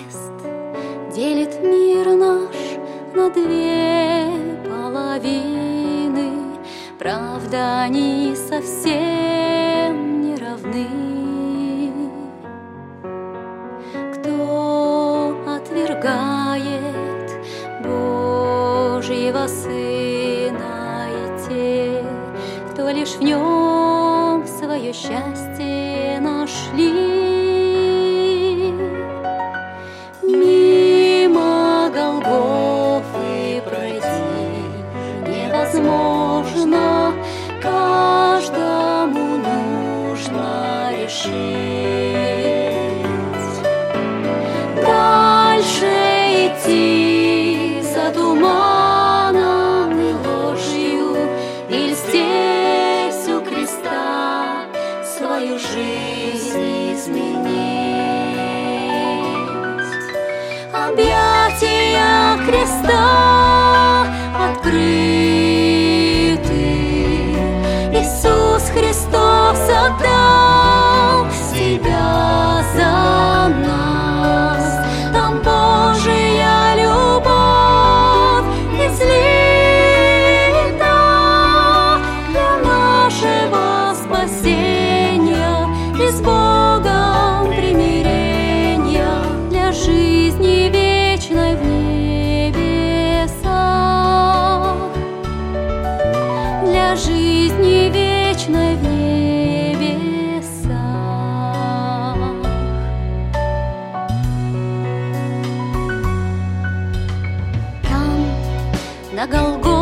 крест делит мир наш на две половины. Правда, они совсем не равны. Кто отвергает Божьего Сына, и те, кто лишь в Нем свое счастье нашли. Мимо Голгофы пройти невозможно, каждому нужно решить. Дальше идти за туманом и ложью, или здесь у креста свою жизнь изменить. Объятия креста открыты. Иисус Христос отдал себя за нас. Там Божия любовь излита для нашего спасения и с Богом примирения, для жизни вечной в небесах, для жизни вечной в небесах. Там, на Голгофе,